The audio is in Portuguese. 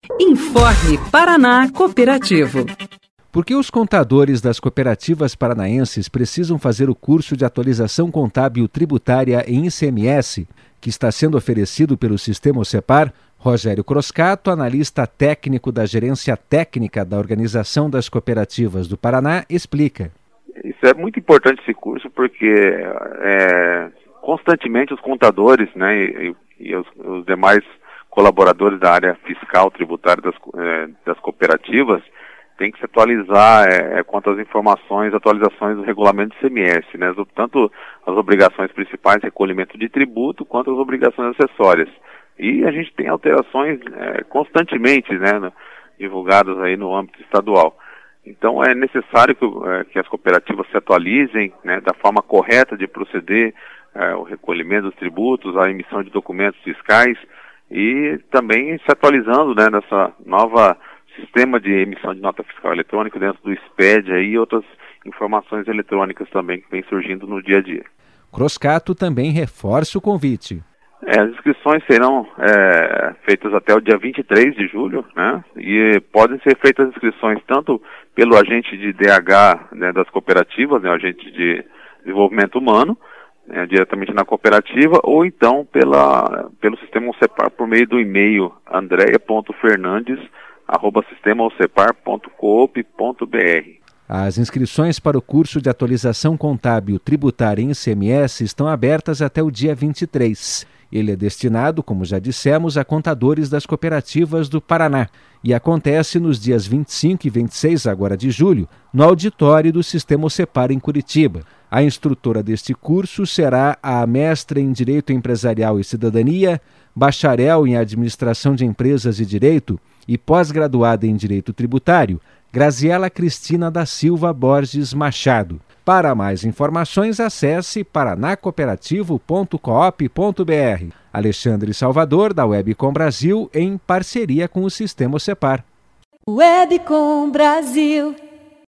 Informe Paraná Cooperativo. Por que os contadores das cooperativas paranaenses precisam fazer o curso de atualização contábil tributária em ICMS, que está sendo oferecido pelo Sistema OCEPAR? Rogério Croscato, analista técnico da Gerência Técnica da Organização das Cooperativas do Paraná, explica. Isso é muito importante, esse curso, porque constantemente os contadores, né, e os demais colaboradores da área fiscal tributária das cooperativas têm que se atualizar quanto às atualizações do regulamento do ICMS, né, tanto as obrigações principais, recolhimento de tributo, quanto as obrigações acessórias. E a gente tem alterações constantemente, né, divulgadas aí no âmbito estadual. Então é necessário que as cooperativas se atualizem, né, da forma correta de proceder, o recolhimento dos tributos, a emissão de documentos fiscais e também se atualizando, né, nessa nova sistema de emissão de nota fiscal eletrônica dentro do SPED e outras informações eletrônicas também que vem surgindo no dia a dia. Croscato também reforça o convite. As inscrições serão feitas até o dia 23 de julho, né? E podem ser feitas inscrições tanto pelo agente de DH, né, das cooperativas, né, agente de desenvolvimento humano, né, diretamente na cooperativa, ou então pelo sistema OCEPAR por meio do e-mail andrea.fernandes@sistemaocepar.coop.br. As inscrições para o curso de atualização contábil tributária em ICMS estão abertas até o dia 23. Ele é destinado, como já dissemos, a contadores das cooperativas do Paraná e acontece nos dias 25 e 26 agora de julho, no auditório do Sistema OCEPAR em Curitiba. A instrutora deste curso será a mestra em Direito Empresarial e Cidadania, bacharel em Administração de Empresas e Direito e pós-graduada em Direito Tributário, Graziela Cristina da Silva Borges Machado. Para mais informações, acesse paranacooperativo.coop.br. Alexandre Salvador, da Webcom Brasil, em parceria com o Sistema OCEPAR. Webcom Brasil.